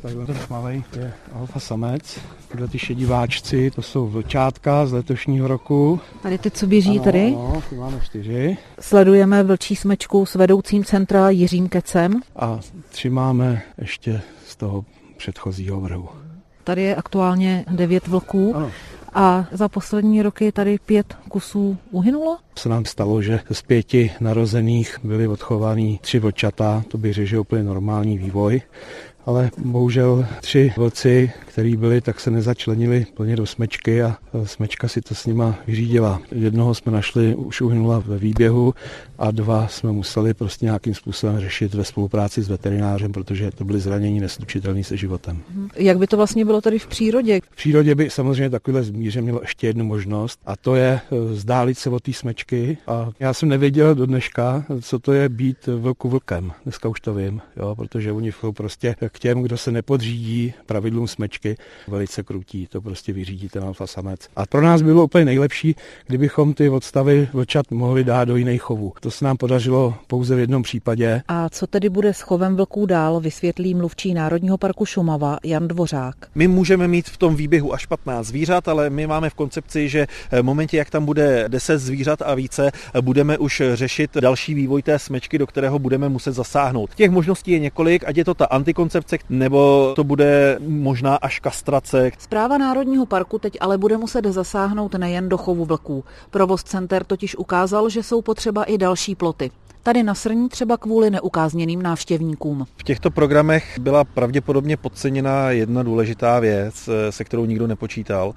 Takhle ten tmavej je alfa samec. Tyhle ty šediváčci, to jsou vlčátka z letošního roku. Tady ty, co běží tady? Ano, ty máme 4. Sledujeme vlčí smečku s vedoucím centra Jiřím Kecem. A 3 máme ještě z toho předchozího vrhu. Tady je aktuálně 9 vlků. Ano. A za poslední roky tady 5 kusů uhynulo? Se nám stalo, že z 5 narozených byly odchovaný 3 vlčata, to bych řekl, že je úplně normální vývoj. Ale bohužel 3 vlci, který byli, tak se nezačlenili plně do smečky a smečka si to s nima vyřídila. Jednoho jsme našli, už uhynula ve výběhu a 2 jsme museli prostě nějakým způsobem řešit ve spolupráci s veterinářem, protože to byly zranění neslučitelné se životem. Jak by to vlastně bylo tady v přírodě? V přírodě by samozřejmě takovýhle zvíře mělo ještě jednu možnost a to je vzdálit se od té smečky. A já jsem nevěděl do dneška, co to je být vlku vlkem. Dneska už to vím, jo, protože oni jsou prostě k těm, kdo se nepodřídí pravidlům smečky, velice krutí, to prostě vyřídí ten alfa samec. A pro nás bylo úplně nejlepší, kdybychom ty odstavy vlčat mohli dát do jiných chovů. To se nám podařilo pouze v jednom případě. A co tedy bude s chovem vlků dál, vysvětlí mluvčí Národního parku Šumava Jan Dvořák. My můžeme mít v tom výběhu až 15 zvířat, ale my máme v koncepci, že v momentě, jak tam bude 10 zvířat a více, budeme už řešit další vývoj té smečky, do kterého budeme muset zasáhnout. Těch možností je několik, ať je to ta antikoncepce, nebo to bude možná až kastrace. Správa Národního parku teď ale bude muset zasáhnout nejen do chovu vlků. Provoz center totiž ukázal, že jsou potřeba i další ploty. Tady na Srní třeba kvůli neukázněným návštěvníkům. V těchto programech byla pravděpodobně podceněna jedna důležitá věc, se kterou nikdo nepočítal,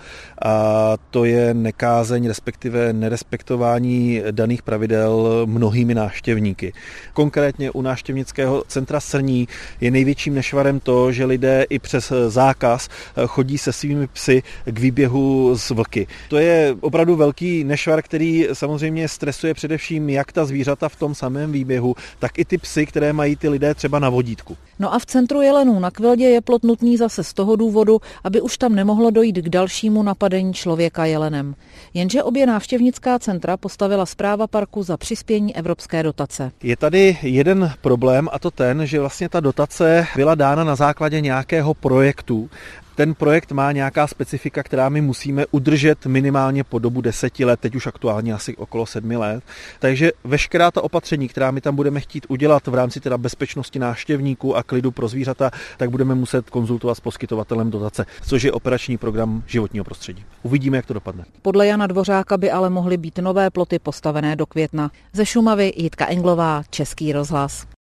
a to je nekázeň, respektive nerespektování daných pravidel mnohými návštěvníky. Konkrétně u návštěvnického centra Srní je největším nešvarem to, že lidé i přes zákaz chodí se svými psy k výběhu z vlky. To je opravdu velký nešvar, který samozřejmě stresuje především jak ta zvířata v tom samém výběhu, tak i ty psy, které mají ty lidé třeba na vodítku. No a v centru jelenů na Kveldě je plot nutný zase z toho důvodu, aby už tam nemohlo dojít k dalšímu napadení člověka jelenem. Jenže obě návštěvnická centra postavila správa parku za přispění evropské dotace. Je tady jeden problém, a to ten, že vlastně ta dotace byla dána na základě nějakého projektu. Ten projekt má nějaká specifika, která my musíme udržet minimálně po dobu 10 let, teď už aktuálně asi okolo 7 let. Takže veškerá ta opatření, která my tam budeme chtít udělat v rámci teda bezpečnosti návštěvníků a klidu pro zvířata, tak budeme muset konzultovat s poskytovatelem dotace, což je operační program životního prostředí. Uvidíme, jak to dopadne. Podle Jana Dvořáka by ale mohly být nové ploty postavené do května. Ze Šumavy Jitka Englová, Český rozhlas.